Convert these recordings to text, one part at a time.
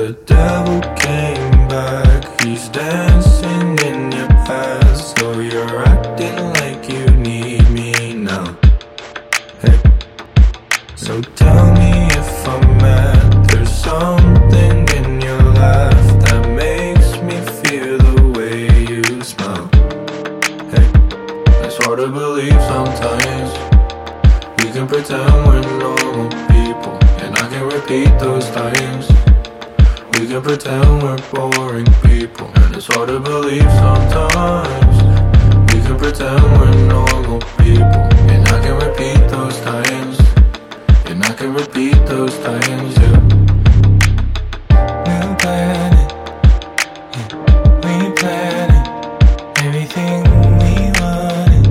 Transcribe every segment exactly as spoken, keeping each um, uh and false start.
The devil came back, he's dancing in your past. So you're acting like you need me now. Hey, so tell me if I'm mad. There's something in your laugh that makes me feel the way you smile. Hey, it's hard to believe sometimes. We can pretend we're normal people, and I can repeat those times. We can pretend we're boring people, and it's hard to believe sometimes. We can pretend we're normal people, and I can repeat those times. And I can repeat those times, yeah. We'll plan it, yeah. We plan it, everything we wanted.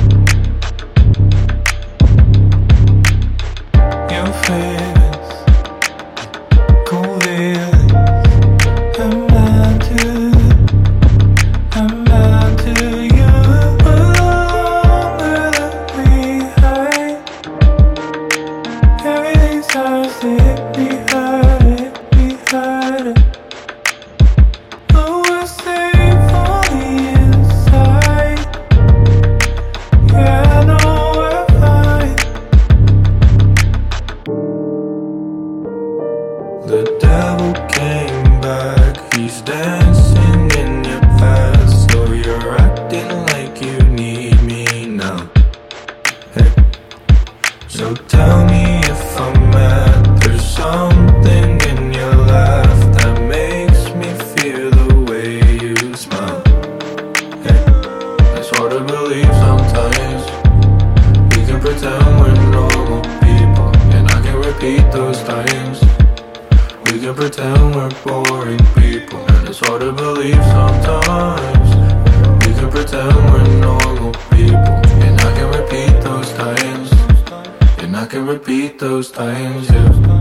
Your favorites, cool feelings. I'm bound to, I'm bound to you. Longer that we hide, everything starts to hit me hard, hit me harder. Oh, we're safe on the inside. Yeah, I know we're fine. The devil came back, he's dancing in your past. So you're acting like you need me now. Hey, so tell me if I'm mad. There's something in your laugh that makes me feel the way you smile. Hey, it's hard to believe sometimes. We can pretend we're normal people, and I can repeat those times. We can pretend we're boring people, and it's hard to believe sometimes. We can pretend we're normal people, and I can repeat those times. And I can repeat those times, yeah.